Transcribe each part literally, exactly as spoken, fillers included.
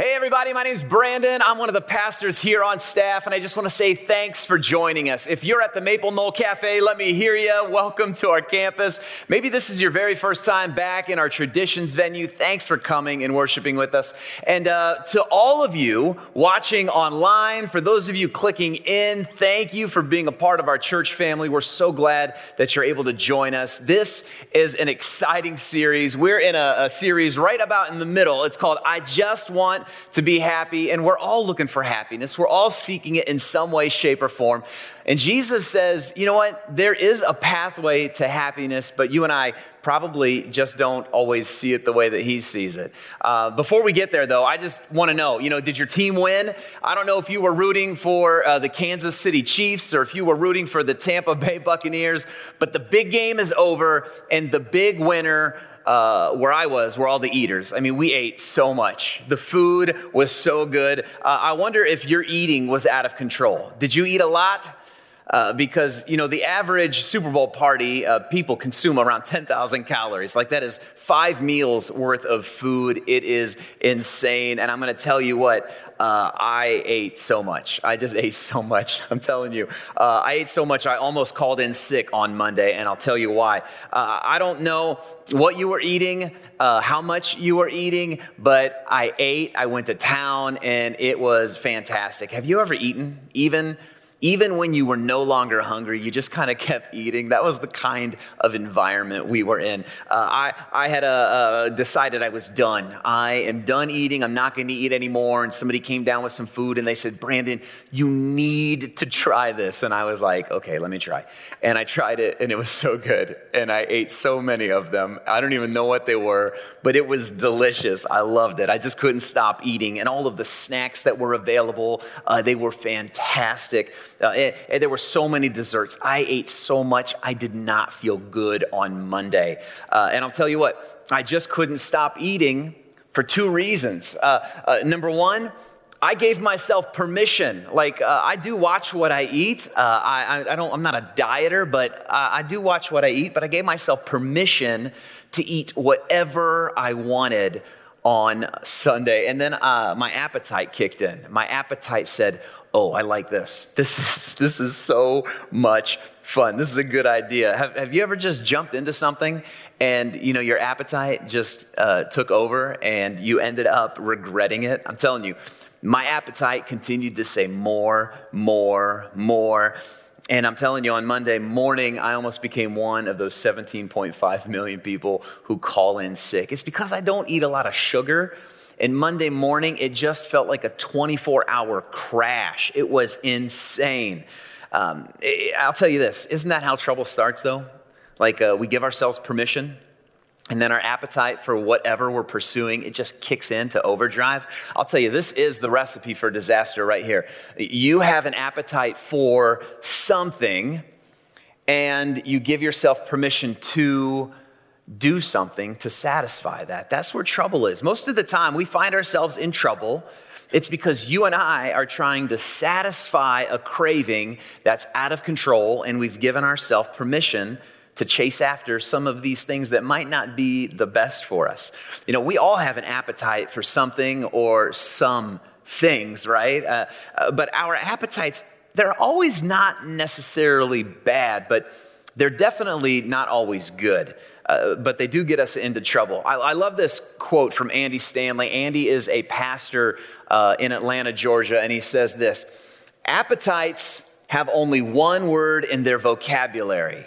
Hey everybody, my name's Brandon. I'm one of the pastors here on staff, and I just want to say thanks for joining us. If you're at the Maple Knoll Cafe, let me hear you. Welcome to our campus. Maybe this is your very first time back in our traditions venue. Thanks for coming and worshiping with us. And uh, to all of you watching online, for those of you clicking in, thank you for being a part of our church family. We're so glad that you're able to join us. This is an exciting series. We're in a, a series right about in the middle. It's called I Just Want to Be Happy, and we're all looking for happiness. We're all seeking it in some way, shape, or form. And Jesus says, you know what? There is a pathway to happiness, but you and I probably just don't always see it the way that he sees it. Uh, before we get there, though, I just want to know, you know, did your team win? I don't know if you were rooting for uh, the Kansas City Chiefs or if you were rooting for the Tampa Bay Buccaneers, but the big game is over, and the big winner Uh, where I was, were all the eaters. I mean, we ate so much. The food was so good. Uh, I wonder if your eating was out of control. Did you eat a lot? Uh, because, you know, the average Super Bowl party, uh, people consume around ten thousand calories. Like, that is five meals worth of food. It is insane. And I'm going to tell you what, uh, I ate so much. I just ate so much. I'm telling you. Uh, I ate so much, I almost called in sick on Monday, and I'll tell you why. Uh, I don't know what you were eating, uh, how much you were eating, but I ate. I went to town, and it was fantastic. Have you ever eaten, even Even when you were no longer hungry, you just kind of kept eating? That was the kind of environment we were in. Uh, I, I had uh, uh, decided I was done. I am done eating. I'm not going to eat anymore. And somebody came down with some food, and they said, Brandon, you need to try this. And I was like, okay, let me try. And I tried it, and it was so good. And I ate so many of them. I don't even know what they were, but it was delicious. I loved it. I just couldn't stop eating. And all of the snacks that were available, uh, they were fantastic. Uh, and, and there were so many desserts. I ate so much, I did not feel good on Monday. Uh, and I'll tell you what, I just couldn't stop eating for two reasons. Uh, uh, number one, I gave myself permission. Like, uh, I do watch what I eat. Uh, I, I don't, I'm not a dieter, but uh, I do watch what I eat. But I gave myself permission to eat whatever I wanted on Sunday. And then uh, my appetite kicked in. My appetite said, oh, I like this. This is this is so much fun. This is a good idea. Have Have you ever just jumped into something and, you know, your appetite just uh, took over and you ended up regretting it? I'm telling you, my appetite continued to say more, more, more. And I'm telling you, on Monday morning, I almost became one of those seventeen point five million people who call in sick. It's because I don't eat a lot of sugar. And Monday morning, it just felt like a twenty-four hour crash. It was insane. Um, I'll tell you this, isn't that how trouble starts, though? Like, uh, we give ourselves permission, and then our appetite for whatever we're pursuing, it just kicks into overdrive. I'll tell you, this is the recipe for disaster right here. You have an appetite for something, and you give yourself permission to do something to satisfy that. That's where trouble is. Most of the time we find ourselves in trouble, it's because you and I are trying to satisfy a craving that's out of control, and we've given ourselves permission to chase after some of these things that might not be the best for us. You know, we all have an appetite for something or some things, right? Uh, uh, but our appetites, they're always not necessarily bad, but they're definitely not always good. Uh, but they do get us into trouble. I, I love this quote from Andy Stanley. Andy is a pastor uh, in Atlanta, Georgia, and he says this: appetites have only one word in their vocabulary: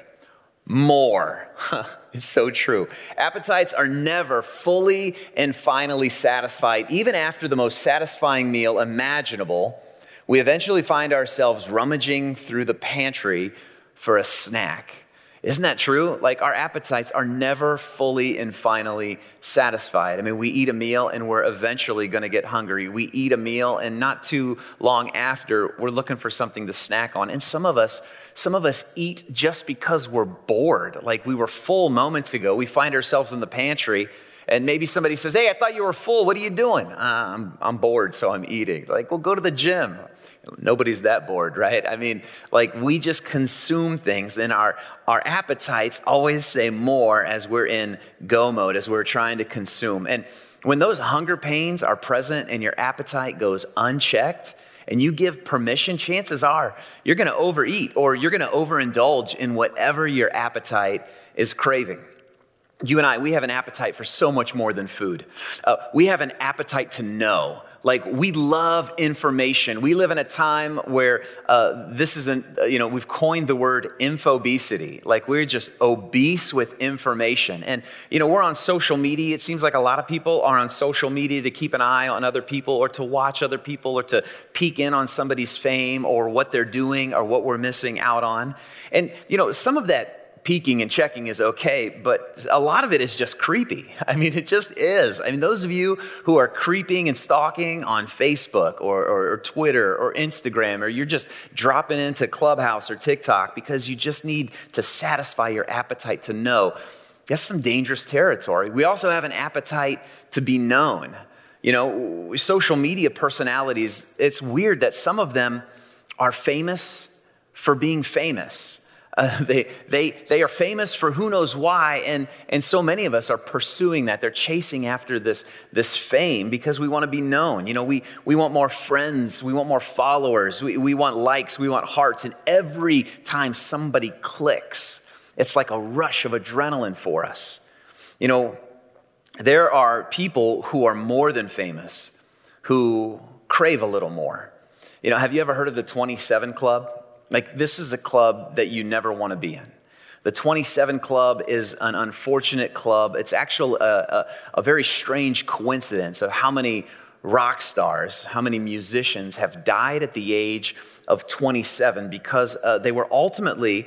more. It's so true. Appetites are never fully and finally satisfied. Even after the most satisfying meal imaginable, we eventually find ourselves rummaging through the pantry for a snack. Isn't that true? Like, our appetites are never fully and finally satisfied. I mean, we eat a meal and we're eventually going to get hungry. We eat a meal and not too long after, we're looking for something to snack on. And some of us, some of us eat just because we're bored. Like, we were full moments ago. We find ourselves in the pantry, and maybe somebody says, hey, I thought you were full. What are you doing? Uh, I'm, I'm bored, so I'm eating. Like, well, go to the gym. Nobody's that bored, right? I mean, like, we just consume things, and our, our appetites always say more as we're in go mode, as we're trying to consume. And When those hunger pains are present and your appetite goes unchecked and you give permission, chances are you're going to overeat or you're going to overindulge in whatever your appetite is craving. You and I, we have an appetite for so much more than food. Uh, we have an appetite to know. Like, we love information. We live in a time where uh, this isn't, you know, we've coined the word infobesity. Like, we're just obese with information. And, you know, we're on social media. It seems like a lot of people are on social media to keep an eye on other people or to watch other people or to peek in on somebody's fame or what they're doing or what we're missing out on. And, you know, some of that peeking and checking is okay, but a lot of it is just creepy. I mean, it just is. I mean, those of you who are creeping and stalking on Facebook or, or, or Twitter or Instagram, or you're just dropping into Clubhouse or TikTok because you just need to satisfy your appetite to know, that's some dangerous territory. We also have an appetite to be known. You know, social media personalities, it's weird that some of them are famous for being famous. Uh, they they they are famous for who knows why, and and so many of us are pursuing that. They're chasing after this this fame because we want to be known. You know, we we want more friends, we want more followers, we we want likes, we want hearts, and every time somebody clicks, it's like a rush of adrenaline for us. You know, there are people who are more than famous who crave a little more. You know, have you ever heard of the twenty-seven Club? Like, this is a club that you never want to be in. The twenty-seven Club is an unfortunate club. It's actually a, a, a very strange coincidence of how many rock stars, how many musicians have died at the age of twenty-seven because uh, they were ultimately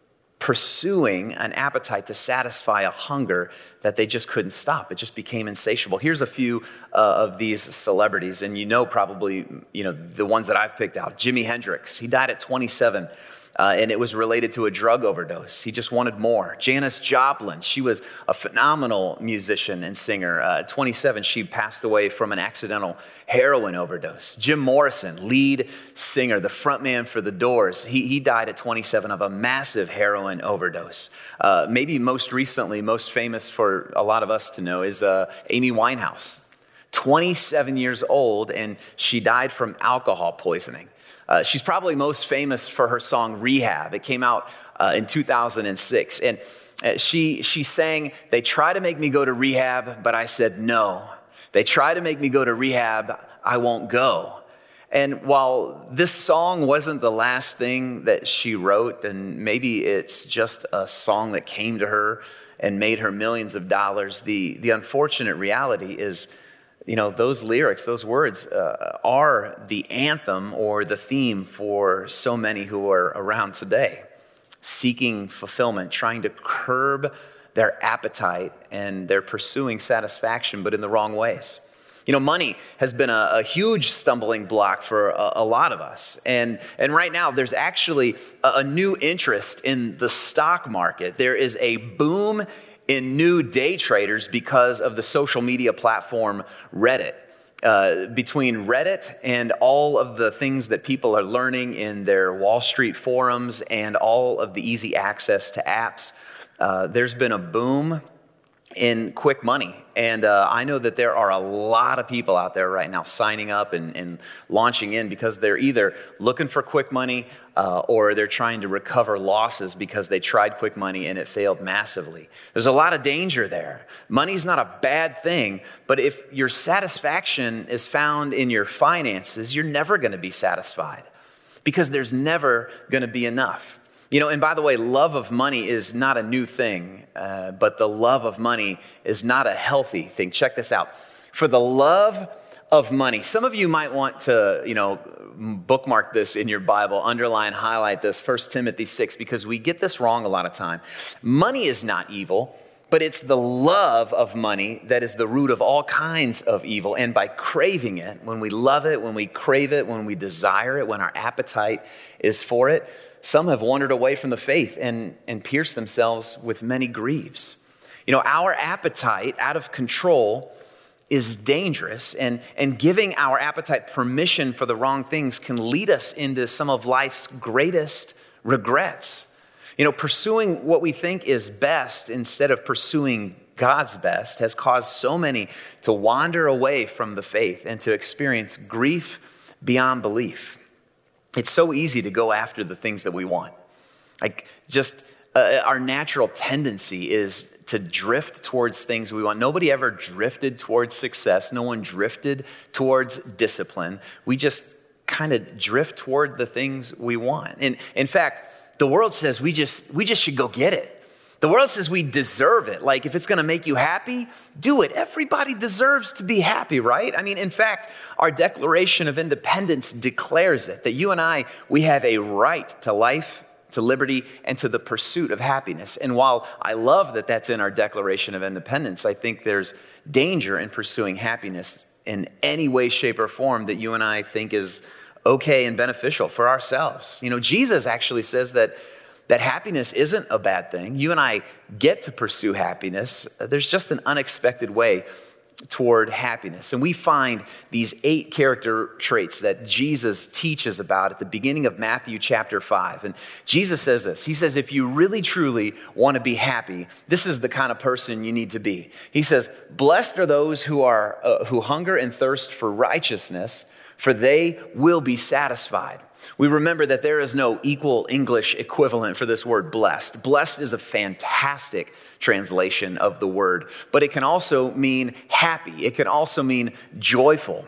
pursuing an appetite to satisfy a hunger that they just couldn't stop. It just became insatiable. Here's a few uh, of these celebrities, and you know probably, you know, the ones that I've picked out. Jimi Hendrix, he died at twenty-seven, uh, and it was related to a drug overdose. He just wanted more. Janis Joplin, she was a phenomenal musician and singer. Uh, at twenty-seven, she passed away from an accidental heroin overdose. Jim Morrison, lead singer, the frontman for The Doors, he, he died at twenty-seven of a massive heroin overdose. Uh, maybe most recently, most famous for a lot of us to know is uh, Amy Winehouse. twenty-seven years old, and she died from alcohol poisoning. Uh, she's probably most famous for her song Rehab. It came out uh, in two thousand six, and uh, she she sang, "They try to make me go to rehab, but I said no. They try to make me go to rehab, I won't go." And while this song wasn't the last thing that she wrote, and maybe it's just a song that came to her and made her millions of dollars, the, the unfortunate reality is, you know, those lyrics, those words uh, are the anthem or the theme for so many who are around today, seeking fulfillment, trying to curb their appetite, and they're pursuing satisfaction, but in the wrong ways. You know, money has been a, a huge stumbling block for a, a lot of us. And, and right now, there's actually a, a new interest in the stock market. There is a boom in new day traders because of the social media platform Reddit. Uh, between Reddit and all of the things that people are learning in their Wall Street forums and all of the easy access to apps, uh, there's been a boom in quick money. And uh, I know that there are a lot of people out there right now signing up and, and launching in because they're either looking for quick money uh, or they're trying to recover losses because they tried quick money and it failed massively. There's a lot of danger there. Money's not a bad thing, but if your satisfaction is found in your finances, you're never going to be satisfied because there's never going to be enough. You know, and by the way, love of money is not a new thing, uh, but the love of money is not a healthy thing. Check this out. For the love of money, some of you might want to, you know, bookmark this in your Bible, underline, highlight this, First Timothy six, because we get this wrong a lot of time. Money is not evil, but it's the love of money that is the root of all kinds of evil. And by craving it, when we love it, when we crave it, when we desire it, when our appetite is for it, some have wandered away from the faith and, and pierced themselves with many griefs. You know, our appetite out of control is dangerous, and, and giving our appetite permission for the wrong things can lead us into some of life's greatest regrets. You know, pursuing what we think is best instead of pursuing God's best has caused so many to wander away from the faith and to experience grief beyond belief. It's so easy to go after the things that we want. Like just uh, our natural tendency is to drift towards things we want. Nobody ever drifted towards success. No one drifted towards discipline. We just kind of drift toward the things we want. And in fact, the world says we just we just should go get it. The world says we deserve it. Like if it's going to make you happy, do it. Everybody deserves to be happy, right? I mean, in fact, our Declaration of Independence declares it, that you and I, we have a right to life, to liberty, and to the pursuit of happiness. And while I love that that's in our Declaration of Independence, I think there's danger in pursuing happiness in any way, shape, or form that you and I think is okay and beneficial for ourselves. You know, Jesus actually says that that happiness isn't a bad thing. You and I get to pursue happiness. There's just an unexpected way toward happiness. And we find these eight character traits that Jesus teaches about at the beginning of Matthew chapter five. And Jesus says this. He says, if you really truly want to be happy, this is the kind of person you need to be. He says, blessed are those who are uh, who hunger and thirst for righteousness, for they will be satisfied. We remember that there is no equal English equivalent for this word blessed. Blessed is a fantastic translation of the word, but it can also mean happy. It can also mean joyful.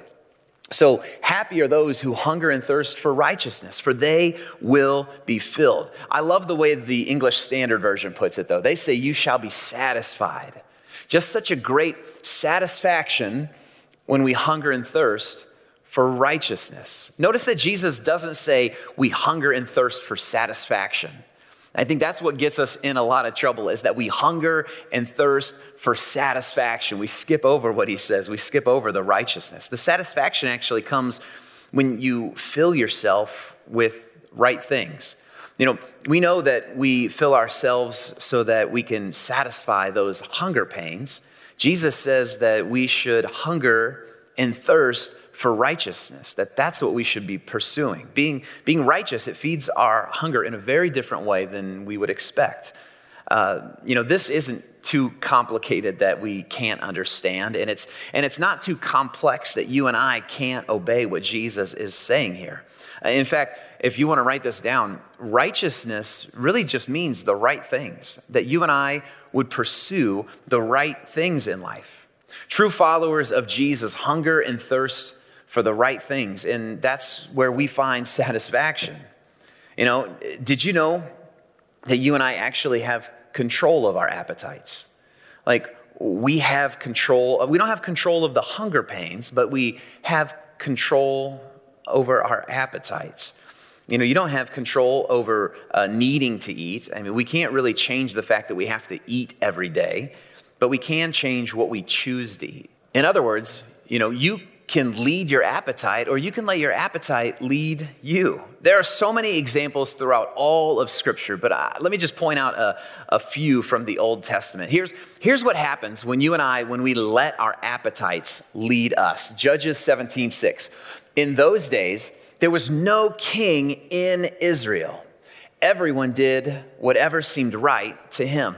So happy are those who hunger and thirst for righteousness, for they will be filled. I love the way the English Standard Version puts it, though. They say, you shall be satisfied. Just such a great satisfaction when we hunger and thirst for righteousness. Notice that Jesus doesn't say we hunger and thirst for satisfaction. I think that's what gets us in a lot of trouble, is that we hunger and thirst for satisfaction. We skip over what he says. We skip over the righteousness. The satisfaction actually comes when you fill yourself with right things. You know, we know that we fill ourselves so that we can satisfy those hunger pains. Jesus says that we should hunger and thirst for righteousness, that that's what we should be pursuing. Being, being righteous, it feeds our hunger in a very different way than we would expect. Uh, you know, this isn't too complicated that we can't understand, and it's and it's not too complex that you and I can't obey what Jesus is saying here. Uh, in fact, if you want to write this down, righteousness really just means the right things, that you and I would pursue the right things in life. True followers of Jesus hunger and thirst for the right things, and that's where we find satisfaction. You know, did you know that you and I actually have control of our appetites? Like, we have control, we don't have control of the hunger pains, but we have control over our appetites. You know, you don't have control over uh, needing to eat. I mean, we can't really change the fact that we have to eat every day, but we can change what we choose to eat. In other words, you know, you can lead your appetite, or you can let your appetite lead you. There are so many examples throughout all of Scripture, but uh, let me just point out a, a few from the Old Testament. Here's, here's what happens when you and I, when we let our appetites lead us. Judges seventeen six. In those days, there was no king in Israel. Everyone did whatever seemed right to him.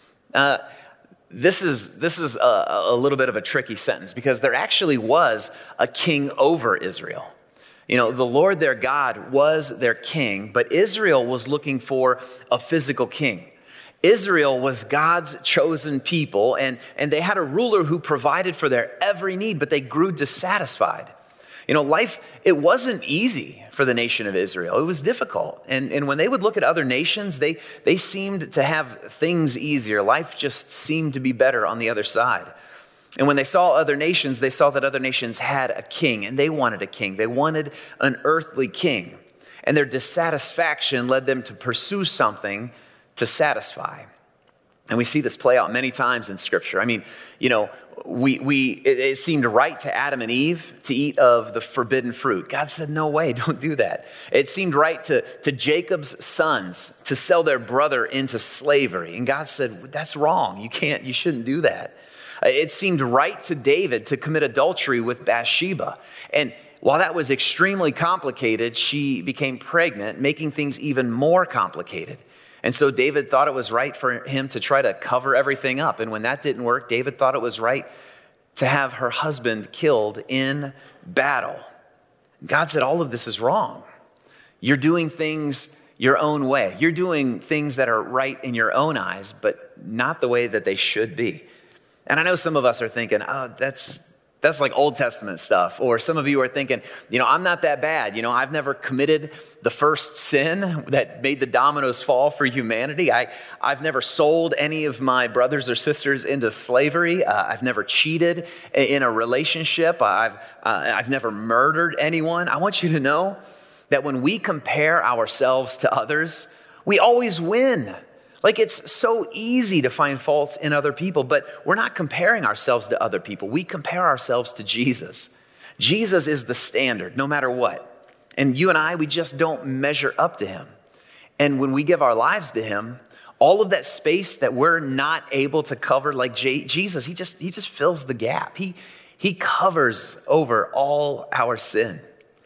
Uh, This is this is a, a little bit of a tricky sentence, because there actually was a king over Israel. You know, the Lord their God was their king, but Israel was looking for a physical king. Israel was God's chosen people, and, and they had a ruler who provided for their every need, but they grew dissatisfied. You know, life, it wasn't easy for the nation of Israel. It was difficult. And, and when they would look at other nations, they, they seemed to have things easier. Life just seemed to be better on the other side. And when they saw other nations, they saw that other nations had a king, and they wanted a king. They wanted an earthly king. And their dissatisfaction led them to pursue something to satisfy. And we see this play out many times in Scripture. I mean, you know, we we it, it seemed right to Adam and Eve to eat of the forbidden fruit. God said, no way, don't do that. It seemed right to, to Jacob's sons to sell their brother into slavery. And God said, that's wrong. You can't, you shouldn't do that. It seemed right to David to commit adultery with Bathsheba. And while that was extremely complicated, she became pregnant, making things even more complicated. And so David thought it was right for him to try to cover everything up. And when that didn't work, David thought it was right to have her husband killed in battle. God said, all of this is wrong. You're doing things your own way. You're doing things that are right in your own eyes, but not the way that they should be. And I know some of us are thinking, oh, that's that's like Old Testament stuff. Or some of you are thinking, you know, I'm not that bad. You know, I've never committed the first sin that made the dominoes fall for humanity. I, I've never sold any of my brothers or sisters into slavery. Uh, I've never cheated in a relationship. I've, uh, I've never murdered anyone. I want you to know that when we compare ourselves to others, we always win. Like, it's so easy to find faults in other people, but we're not comparing ourselves to other people. We compare ourselves to Jesus. Jesus is the standard, no matter what. And you and I, we just don't measure up to him. And when we give our lives to him, all of that space that we're not able to cover, like J- Jesus, he just he just fills the gap. He, he covers over all our sin.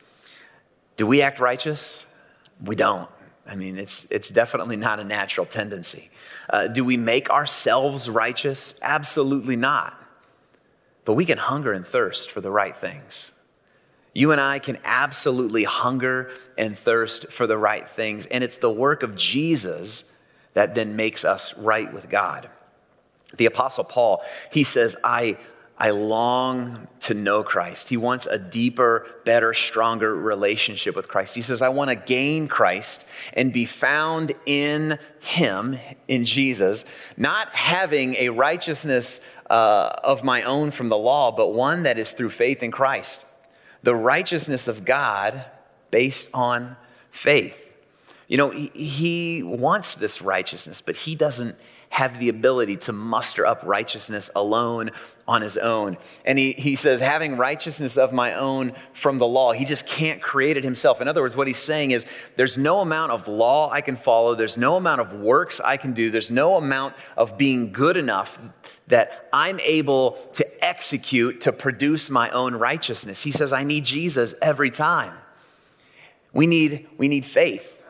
Do we act righteous? We don't. I mean, it's it's definitely not a natural tendency. Uh, do we make ourselves righteous? Absolutely not. But we can hunger and thirst for the right things. You and I can absolutely hunger and thirst for the right things. And it's the work of Jesus that then makes us right with God. The Apostle Paul, he says, I I long to know Christ. He wants a deeper, better, stronger relationship with Christ. He says, I want to gain Christ and be found in him, in Jesus, not having a righteousness uh, of my own from the law, but one that is through faith in Christ. The righteousness of God based on faith. You know, he, he wants this righteousness, but he doesn't have the ability to muster up righteousness alone on his own. And he, he says, having righteousness of my own from the law, he just can't create it himself. In other words, what he's saying is, there's no amount of law I can follow. There's no amount of works I can do. There's no amount of being good enough that I'm able to execute to produce my own righteousness. He says, I need Jesus every time. We need, we need faith.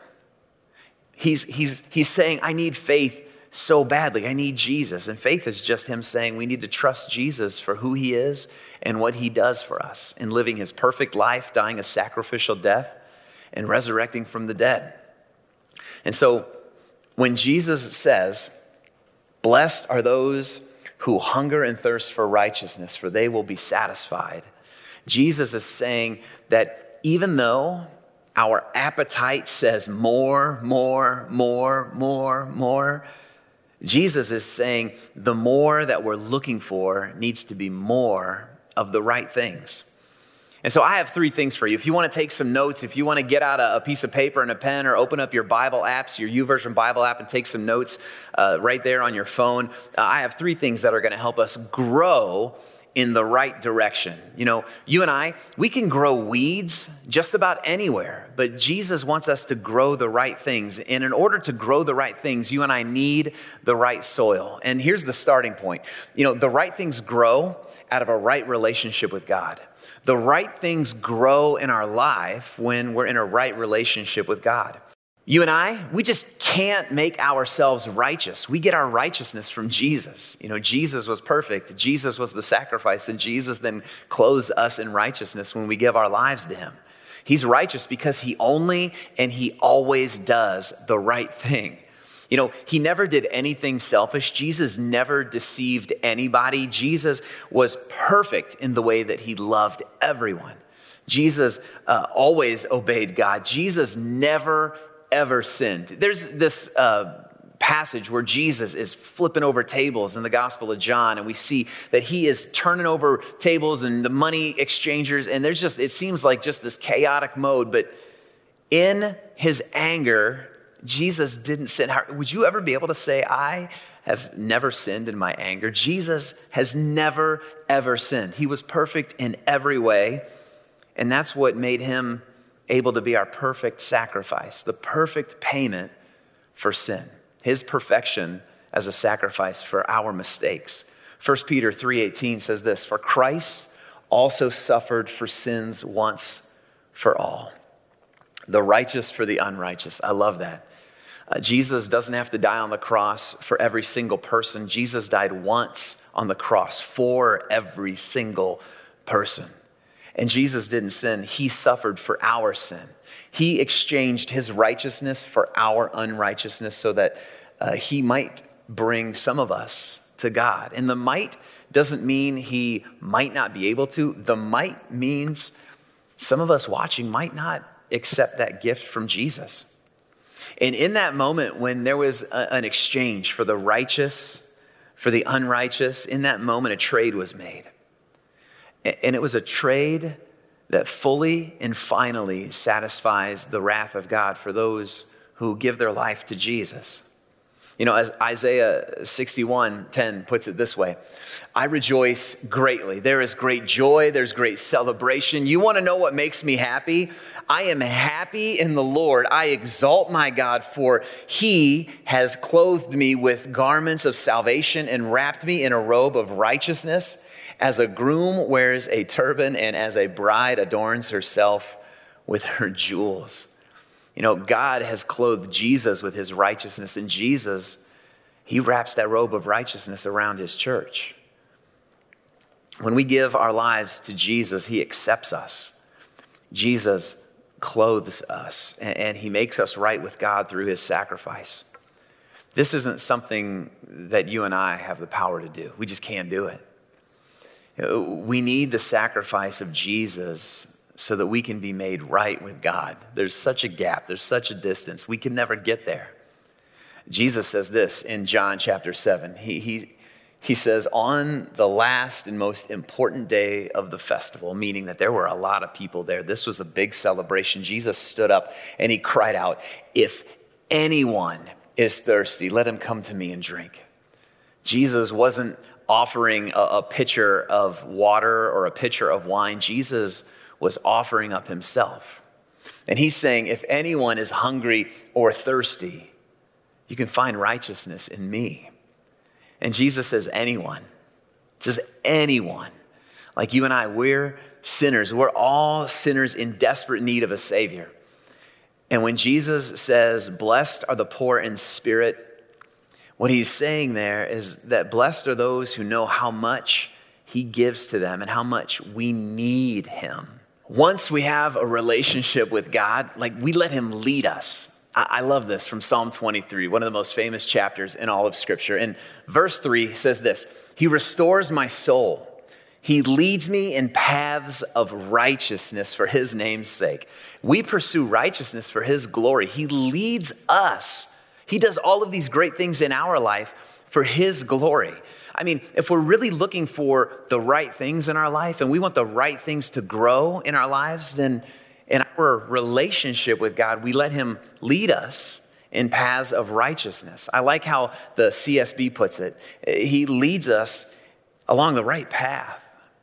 He's, he's, he's saying, I need faith so badly. I need Jesus. And faith is just him saying we need to trust Jesus for who he is and what he does for us in living his perfect life, dying a sacrificial death, and resurrecting from the dead. And so when Jesus says, blessed are those who hunger and thirst for righteousness, for they will be satisfied, Jesus is saying that even though our appetite says more, more, more, more, more, Jesus is saying the more that we're looking for needs to be more of the right things. And so I have three things for you. If you want to take some notes, if you want to get out a, a piece of paper and a pen, or open up your Bible apps, your YouVersion Bible app, and take some notes uh, right there on your phone, uh, I have three things that are going to help us grow in the right direction. You know, you and I, we can grow weeds just about anywhere, but Jesus wants us to grow the right things. And in order to grow the right things, you and I need the right soil. And here's the starting point. You know, the right things grow out of a right relationship with God. The right things grow in our life when we're in a right relationship with God. You and I, we just can't make ourselves righteous. We get our righteousness from Jesus. You know, Jesus was perfect. Jesus was the sacrifice, and Jesus then clothes us in righteousness when we give our lives to him. He's righteous because he only and he always does the right thing. You know, he never did anything selfish. Jesus never deceived anybody. Jesus was perfect in the way that he loved everyone. Jesus uh, always obeyed God. Jesus never ever sinned. There's this uh, passage where Jesus is flipping over tables in the Gospel of John, and we see that he is turning over tables and the money exchangers, and there's just, it seems like just this chaotic mode, but in his anger, Jesus didn't sin. How, would you ever be able to say, I have never sinned in my anger? Jesus has never, ever sinned. He was perfect in every way, and that's what made him able to be our perfect sacrifice, the perfect payment for sin, his perfection as a sacrifice for our mistakes. First Peter three eighteen says this, for Christ also suffered for sins once for all, the righteous for the unrighteous. I love that. Uh, Jesus doesn't have to die on the cross for every single person. Jesus died once on the cross for every single person. And Jesus didn't sin. He suffered for our sin. He exchanged his righteousness for our unrighteousness so that uh, he might bring some of us to God. And the might doesn't mean he might not be able to. The might means some of us watching might not accept that gift from Jesus. And in that moment when there was a, an exchange for the righteous, for the unrighteous, in that moment a trade was made. And it was a trade that fully and finally satisfies the wrath of God for those who give their life to Jesus. You know, as Isaiah sixty-one ten puts it this way, I rejoice greatly. There is great joy. There's great celebration. You want to know what makes me happy? I am happy in the Lord. I exalt my God, for he has clothed me with garments of salvation and wrapped me in a robe of righteousness, as a groom wears a turban and as a bride adorns herself with her jewels. You know, God has clothed Jesus with his righteousness, and Jesus, he wraps that robe of righteousness around his church. When we give our lives to Jesus, he accepts us. Jesus clothes us, and he makes us right with God through his sacrifice. This isn't something that you and I have the power to do. We just can't do it. We need the sacrifice of Jesus so that we can be made right with God. There's such a gap. There's such a distance. We can never get there. Jesus says this in John chapter seven. He, he, he says, on the last and most important day of the festival, meaning that there were a lot of people there. This was a big celebration. Jesus stood up and he cried out, if anyone is thirsty, let him come to me and drink. Jesus wasn't offering a, a pitcher of water or a pitcher of wine. Jesus was offering up himself. And he's saying, if anyone is hungry or thirsty, you can find righteousness in me. And Jesus says, anyone, just anyone. Like you and I, we're sinners. We're all sinners in desperate need of a Savior. And when Jesus says, blessed are the poor in spirit, what he's saying there is that blessed are those who know how much he gives to them and how much we need him. Once we have a relationship with God, like we let him lead us. I, I love this from Psalm twenty-three, one of the most famous chapters in all of Scripture. And verse three says this, he restores my soul. He leads me in paths of righteousness for his name's sake. We pursue righteousness for his glory. He leads us. He does all of these great things in our life for his glory. I mean, if we're really looking for the right things in our life and we want the right things to grow in our lives, then in our relationship with God, we let him lead us in paths of righteousness. I like how the C S B puts it. He leads us along the right path.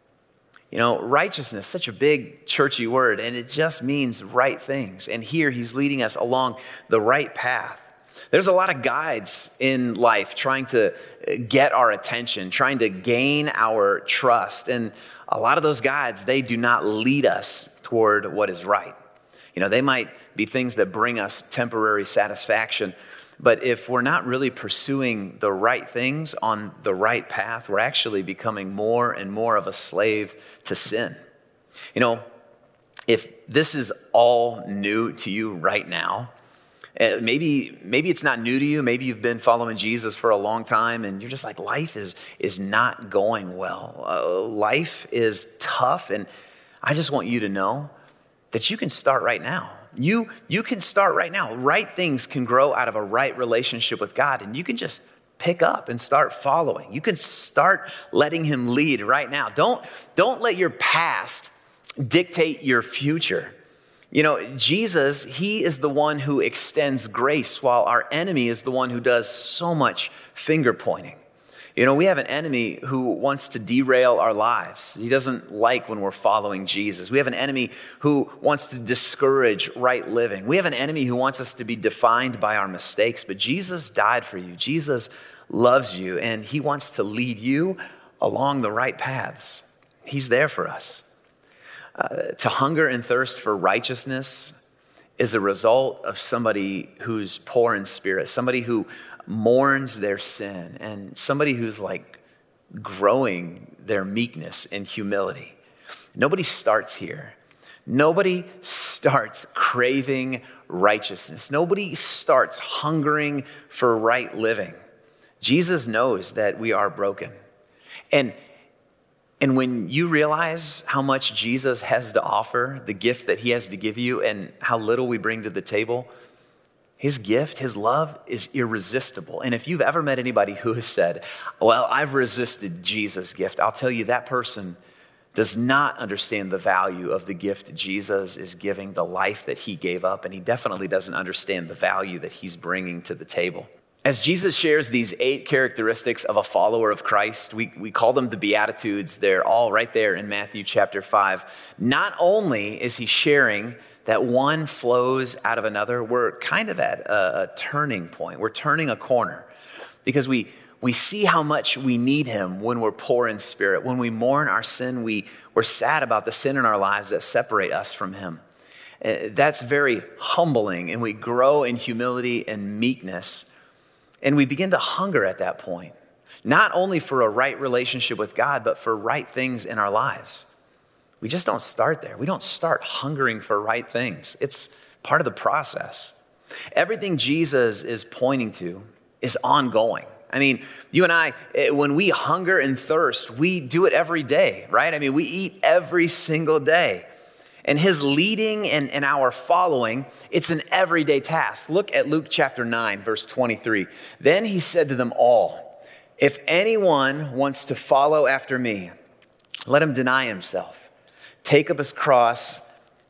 You know, righteousness, such a big churchy word, and it just means right things. And here he's leading us along the right path. There's a lot of guides in life trying to get our attention, trying to gain our trust. And a lot of those guides, they do not lead us toward what is right. You know, they might be things that bring us temporary satisfaction. But if we're not really pursuing the right things on the right path, we're actually becoming more and more of a slave to sin. You know, if this is all new to you right now, Maybe maybe it's not new to you. Maybe you've been following Jesus for a long time and you're just like, life is, is not going well. Uh, life is tough. And I just want you to know that you can start right now. You, you can start right now. Right things can grow out of a right relationship with God. And you can just pick up and start following. You can start letting him lead right now. Don't, don't let your past dictate your future. You know, Jesus, he is the one who extends grace while our enemy is the one who does so much finger pointing. You know, we have an enemy who wants to derail our lives. He doesn't like when we're following Jesus. We have an enemy who wants to discourage right living. We have an enemy who wants us to be defined by our mistakes, but Jesus died for you. Jesus loves you, and he wants to lead you along the right paths. He's there for us. Uh, to hunger and thirst for righteousness is a result of somebody who's poor in spirit, somebody who mourns their sin, and somebody who's like growing their meekness and humility. Nobody starts here. Nobody starts craving righteousness. Nobody starts hungering for right living. Jesus knows that we are broken. And, and when you realize how much Jesus has to offer, the gift that he has to give you, and how little we bring to the table, his gift, his love is irresistible. And if you've ever met anybody who has said, well, I've resisted Jesus' gift, I'll tell you that person does not understand the value of the gift Jesus is giving, the life that he gave up, and he definitely doesn't understand the value that he's bringing to the table. As Jesus shares these eight characteristics of a follower of Christ, we, we call them the Beatitudes. They're all right there in Matthew chapter five. Not only is he sharing that one flows out of another, we're kind of at a, a turning point. We're turning a corner because we We see how much we need him when we're poor in spirit. When we mourn our sin, we, we're sad about the sin in our lives that separate us from him. Uh, that's very humbling, and we grow in humility and meekness, and we begin to hunger at that point, not only for a right relationship with God, but for right things in our lives. We just don't start there. We don't start hungering for right things. It's part of the process. Everything Jesus is pointing to is ongoing. I mean, you and I, when we hunger and thirst, we do it every day, right? I mean, we eat every single day. And his leading and, and our following, it's an everyday task. Look at Luke chapter nine, verse twenty-three. Then he said to them all, if anyone wants to follow after me, let him deny himself, take up his cross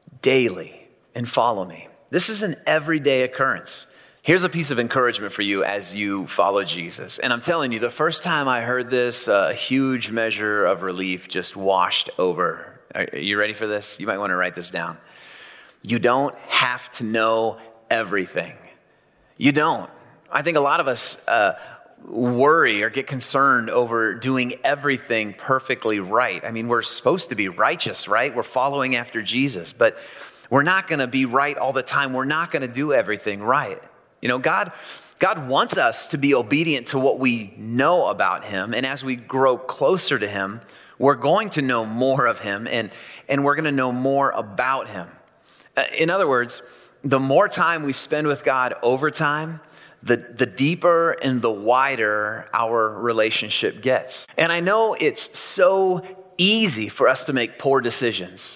daily and follow me. This is an everyday occurrence. Here's a piece of encouragement for you as you follow Jesus. And I'm telling you, the first time I heard this, a huge measure of relief just washed over. Are you ready for this? You might want to write this down. You don't have to know everything. You don't. I think a lot of us uh, worry or get concerned over doing everything perfectly right. I mean, we're supposed to be righteous, right? We're following after Jesus, but we're not going to be right all the time. We're not going to do everything right. You know, God, God wants us to be obedient to what we know about him. And as we grow closer to him, we're going to know more of him, and, and we're going to know more about him. Uh, in other words, the more time we spend with God over time, the, the deeper and the wider our relationship gets. And I know it's so easy for us to make poor decisions.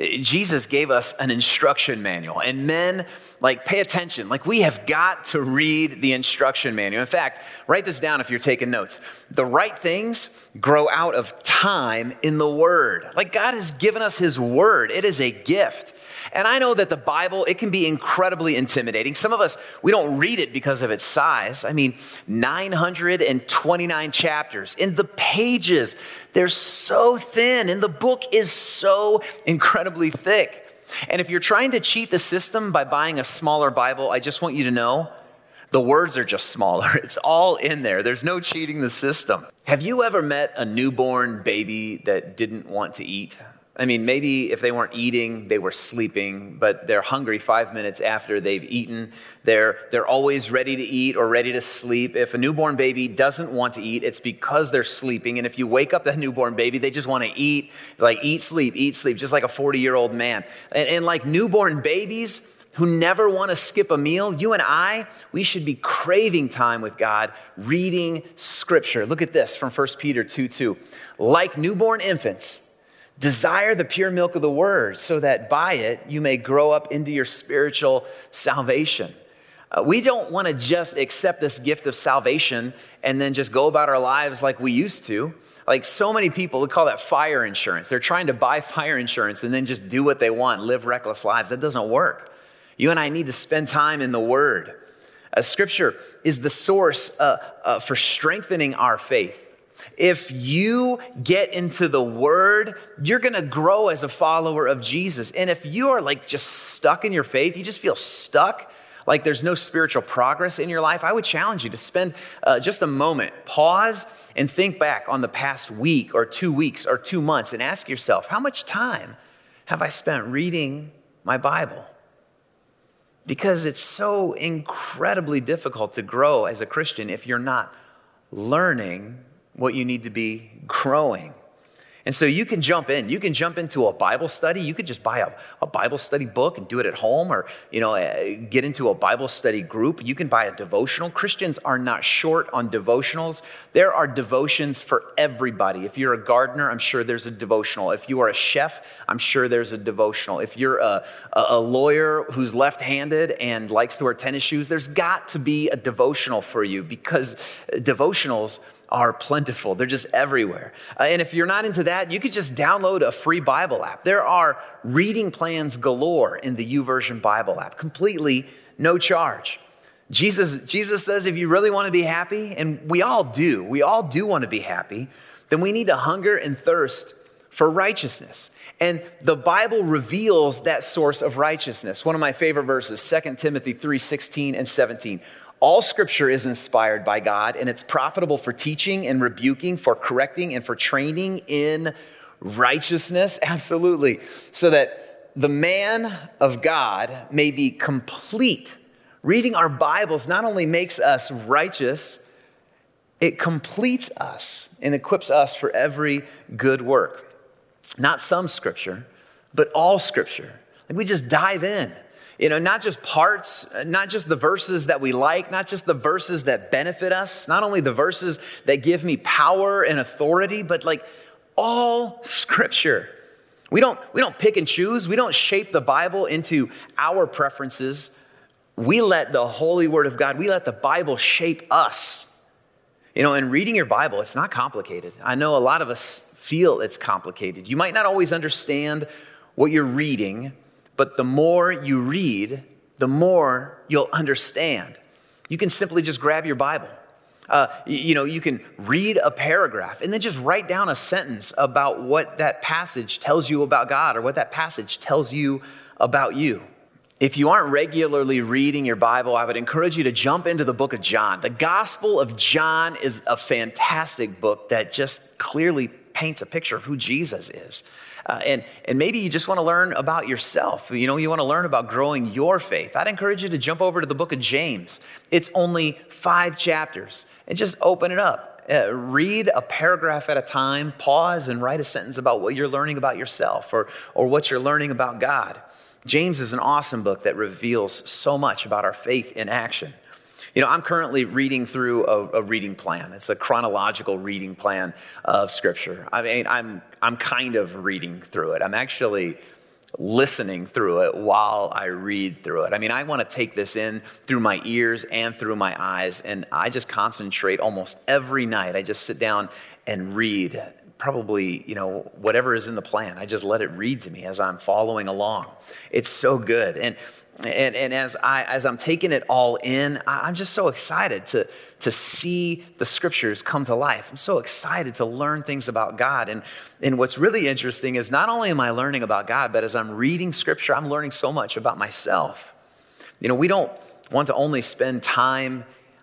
Jesus gave us an instruction manual, and men, like, pay attention. Like, we have got to read the instruction manual. In fact, write this down if you're taking notes. The right things grow out of time in the Word. Like, God has given us his Word. It is a gift. And I know that the Bible, it can be incredibly intimidating. Some of us, we don't read it because of its size. I mean, nine hundred twenty-nine chapters. And the pages, they're so thin. And the book is so incredibly thick. And if you're trying to cheat the system by buying a smaller Bible, I just want you to know, the words are just smaller. It's all in there. There's no cheating the system. Have you ever met a newborn baby that didn't want to eat? I mean, maybe if they weren't eating, they were sleeping, but they're hungry five minutes after they've eaten. They're, they're always ready to eat or ready to sleep. If a newborn baby doesn't want to eat, it's because they're sleeping. And if you wake up that newborn baby, they just want to eat, like eat, sleep, eat, sleep, just like a forty-year-old man. And, and like newborn babies who never want to skip a meal, you and I, we should be craving time with God, reading scripture. Look at this from First Peter two two. Like newborn infants, desire the pure milk of the word so that by it you may grow up into your spiritual salvation. Uh, we don't want to just accept this gift of salvation and then just go about our lives like we used to. Like so many people, we call that fire insurance. They're trying to buy fire insurance and then just do what they want, live reckless lives. That doesn't work. You and I need to spend time in the Word. Uh, scripture is the source uh, uh, for strengthening our faith. If you get into the Word, you're going to grow as a follower of Jesus. And if you are like just stuck in your faith, you just feel stuck, like there's no spiritual progress in your life, I would challenge you to spend uh, just a moment, pause and think back on the past week or two weeks or two months and ask yourself, how much time have I spent reading my Bible? because it's so incredibly difficult to grow as a Christian if you're not learning what you need to be growing. And so you can jump in. You can jump into a Bible study. You could just buy a, a Bible study book and do it at home, or you know, uh, get into a Bible study group. You can buy a devotional. Christians are not short on devotionals. There are devotions for everybody. If you're a gardener, I'm sure there's a devotional. If you are a chef, I'm sure there's a devotional. If you're a, a, a lawyer who's left-handed and likes to wear tennis shoes, there's got to be a devotional for you, because devotionals are plentiful. They're just everywhere. Uh, and if you're not into that, you could just download a free Bible app. There are reading plans galore in the YouVersion Bible app, completely no charge. Jesus, Jesus says if you really want to be happy, and we all do, we all do want to be happy, then we need to hunger and thirst for righteousness. And the Bible reveals that source of righteousness. One of my favorite verses, Second Timothy three sixteen and seventeen. All scripture is inspired by God, and it's profitable for teaching and rebuking, for correcting and for training in righteousness. Absolutely. So that the man of God may be complete. Reading our Bibles not only makes us righteous, it completes us and equips us for every good work. Not some scripture, but all scripture. Like we just dive in. You know, not just parts, not just the verses that we like, not just the verses that benefit us, not only the verses that give me power and authority, but like all scripture. We don't, we don't pick and choose. We don't shape the Bible into our preferences. We let the holy word of God, we let the Bible shape us. You know, in reading your Bible, it's not complicated. I know a lot of us feel it's complicated. You might not always understand what you're reading, but the more you read, the more you'll understand. You can simply just grab your Bible. Uh, you, you know, you can read a paragraph and then just write down a sentence about what that passage tells you about God or what that passage tells you about you. If you aren't regularly reading your Bible, I would encourage you to jump into the book of John. The Gospel of John is a fantastic book that just clearly paints a picture of who Jesus is. Uh, and, and maybe you just want to learn about yourself. You know, you want to learn about growing your faith. I'd encourage you to jump over to the book of James. It's only five chapters, and just open it up. Uh, read a paragraph at a time, pause and write a sentence about what you're learning about yourself or, or what you're learning about God. James is an awesome book that reveals so much about our faith in action. You know, I'm currently reading through a, a reading plan. It's a chronological reading plan of Scripture. I mean, I'm I'm kind of reading through it. I'm actually listening through it while I read through it. I mean, I want to take this in through my ears and through my eyes, and I just concentrate almost every night. I just sit down and read probably, you know, whatever is in the plan. I just let it read to me as I'm following along. It's so good. And And, and as, I, as I'm taking it all in, I'm just so excited to, to see the scriptures come to life. I'm so excited to learn things about God. And, and what's really interesting is not only am I learning about God, but as I'm reading scripture, I'm learning so much about myself. You know, we don't want to only spend time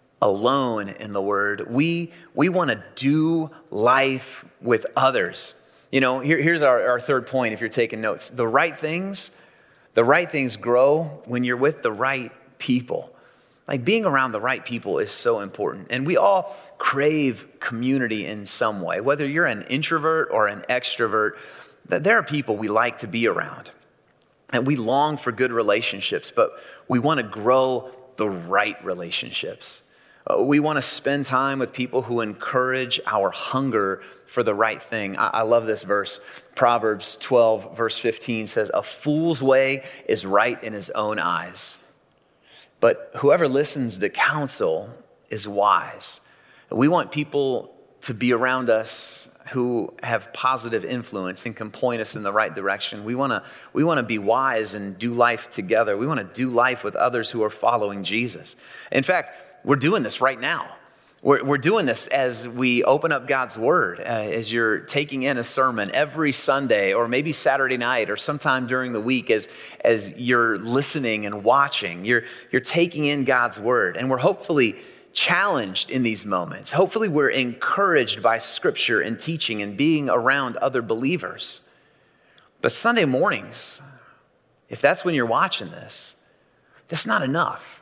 alone in the Word. We, we want to do life with others. You know, here, here's our, our third point if you're taking notes. The right things The right things grow when you're with the right people. Like being around the right people is so important. And we all crave community in some way. Whether you're an introvert or an extrovert, there are people we like to be around. And we long for good relationships, but we want to grow the right relationships. Uh, we want to spend time with people who encourage our hunger for the right thing. I, I love this verse. Proverbs twelve, verse fifteen says, "A fool's way is right in his own eyes, but whoever listens to counsel is wise." We want people to be around us who have positive influence and can point us in the right direction. We want to we want to be wise and do life together. We want to do life with others who are following Jesus. In fact, we're doing this right now. We're, we're doing this as we open up God's Word, uh, as you're taking in a sermon every Sunday or maybe Saturday night or sometime during the week as, as you're listening and watching. You're, you're taking in God's Word, and we're hopefully challenged in these moments. Hopefully we're encouraged by Scripture and teaching and being around other believers. But Sunday mornings, if that's when you're watching this, That's not enough.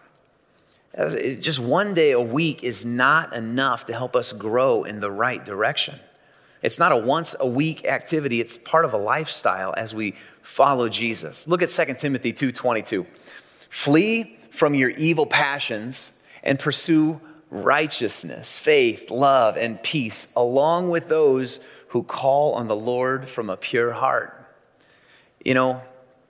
Just one day a week is not enough to help us grow in the right direction. It's not a once a week activity. It's part of a lifestyle as we follow Jesus. Look at Second Timothy two twenty-two. Flee from your evil passions and pursue righteousness, faith, love, and peace, along with those who call on the Lord from a pure heart. You know,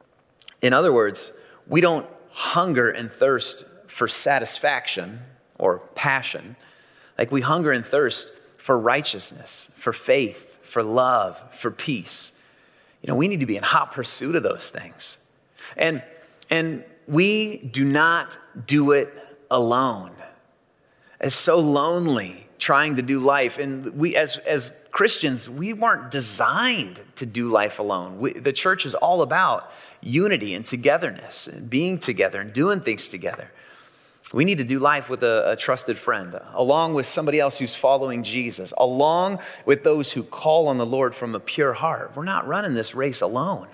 in other words, we don't hunger and thirst for satisfaction or passion. Like we hunger and thirst for righteousness, for faith, for love, for peace. You know, we need to be in hot pursuit of those things. And, and we do not do it alone. It's so lonely trying to do life. And we, as, as Christians, we weren't designed to do life alone. We, the church is all about unity and togetherness and being together and doing things together. We need to do life with a, a trusted friend, along with somebody else who's following Jesus, along with those who call on the Lord from a pure heart. We're not running this race alone.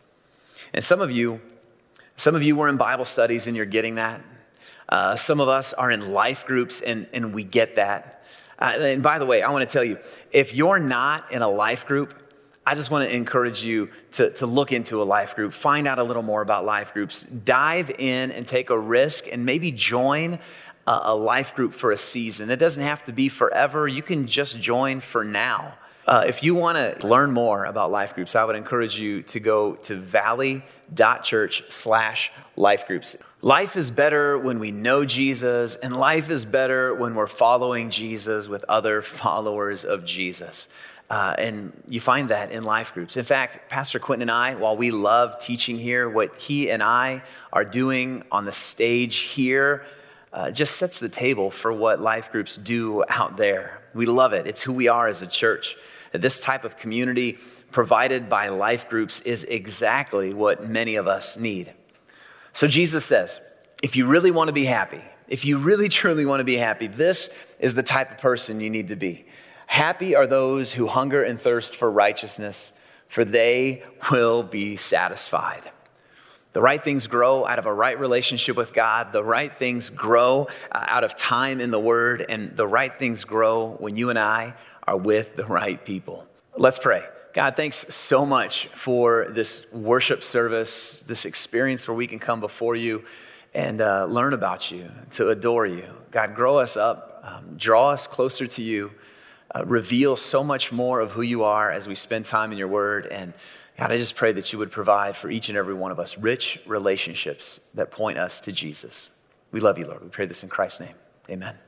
And some of you, some of you were in Bible studies and you're getting that. Uh, some of us are in life groups and, and we get that. Uh, and by the way, I want to tell you, if you're not in a life group, I just want to encourage you to, to look into a life group, find out a little more about life groups, dive in and take a risk and maybe join a, a life group for a season. It doesn't have to be forever. You can just join for now. Uh, if you want to learn more about life groups, I would encourage you to go to valley.church slash life groups. Life is better when we know Jesus, and life is better when we're following Jesus with other followers of Jesus. Uh, and you find that in life groups. In fact, Pastor Quentin and I, while we love teaching here, what he and I are doing on the stage here uh, just sets the table for what life groups do out there. We love it. It's who we are as a church. This type of community provided by life groups is exactly what many of us need. So Jesus says, if you really want to be happy, if you really truly want to be happy, this is the type of person you need to be. Happy are those who hunger and thirst for righteousness, for they will be satisfied. The right things grow out of a right relationship with God. The right things grow out of time in the Word. And the right things grow when you and I are with the right people. Let's pray. God, thanks so much for this worship service, this experience where we can come before you and uh, learn about you, to adore you. God, grow us up, um, draw us closer to you. Uh, reveal so much more of who you are as we spend time in your word. And God, I just pray that you would provide for each and every one of us rich relationships that point us to Jesus. We love you, Lord. We pray this in Christ's name. Amen.